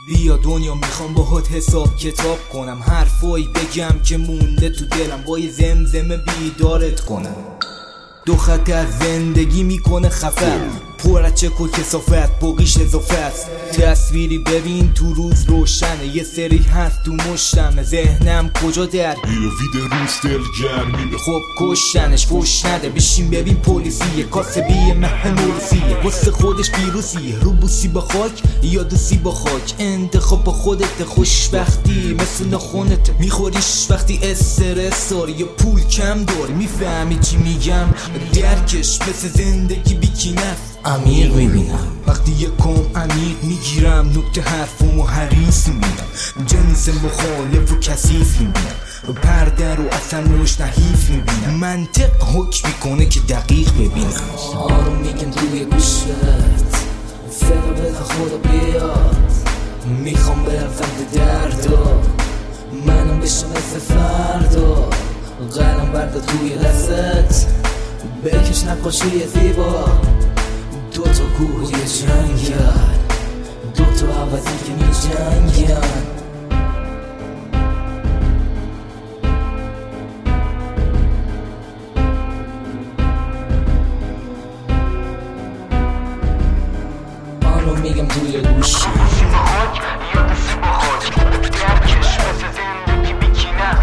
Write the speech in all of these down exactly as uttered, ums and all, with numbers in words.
بیا دنیا میخوام باهات حساب کتاب کنم، حرفایی بگم که مونده تو دلم، با یه زمزمه بیدارت کنم. دو خط از زندگی میکنه خفت، پر از چک و کثافت، باقیش اضافه است. تصویری ببین تو روز روشنه، یه سری هست تو مشتمه، ذهنم کجا در میره وید روز دل گرمی. خب کشتنش فوش نده، بشین ببین پلیسیه، کاسبی محمولسیه، واسه خودش ویروسیه، رو بوسی با خاک یا دوسی با خاک، انتخاب با خودت، خوشبختی مثل ناخونت میخوریش وقتی استرس داری یا پول کم داری. میفهمی چی میگم؟ درکش مثل زندگی بیکینه، عمیق میبینم وقتی یکم عمیق میگیرم، نکته حرفم و حریص میبینم، جنس مخالف و کثیف میبینم، پرده رو اصلا روش نحیف میبینم، منطق حکم میکنه که دقیق ببینم. آروم میگم توی گوشت، فقط بده خدا بیاد، میخوام برم سمت دردا، منم بشم مثل فردا، قلم برده توی دستت، بکش نقاشی زیبا، دو تا گوه یه جنگل، دو تا عوضی که می جنگل. آنو میگم توی گوشی خاک یا دستی با خاک، درکش مثل زندگی بیکینه.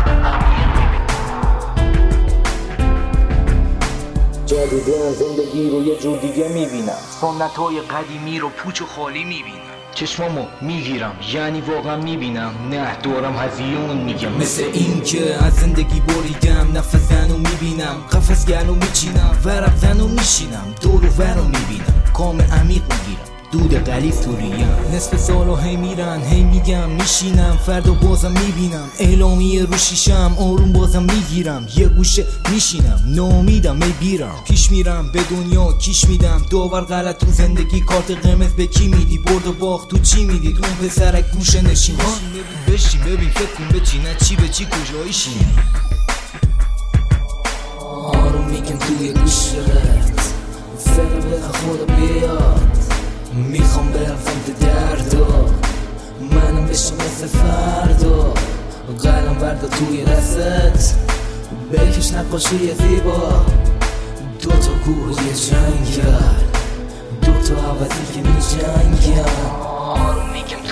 جدیدن زندگی رو یه جور دیگه میبینم، سنت های قدیمی رو پوچ و خالی میبینم، چشمامو میگیرم یعنی واقعا میبینم، نه دارم هزیون میگم، مثل این که از زندگی بریدم، نفس زنو میبینم، قفس گرنو میچینم، ورق زنو میشینم، دور و ورو میبینم، کام عمیق میگیرم، دود غلیظ تو ریم، نصف سالو هی میرن هی میگم میشینم، فردا بازم میبینم، اعلامیه رو شیشم، آروم بازم میگیرم، یه گوشه میشینم، ناامیدم ای بیرم، پیش میرم به دنیا کیش میدم، داور غلط تو زندگی، کارت قرمز به کی میدی، برد و باخت تو چی میدید، اون پسرک گوشه نشین بشین ببین فکر کن به چی، نه چی به چی کجایشی. آروم میگم توی گوشت، فقط بده خدا بیاد، میخوام برم سمت دردا، منم بشم مثل فردا، قلم برده توی دستت، بکش نقاشی زیبا، دو تا گوه یه جنگل، دو تا عوضی که می جنگل. آروم میگم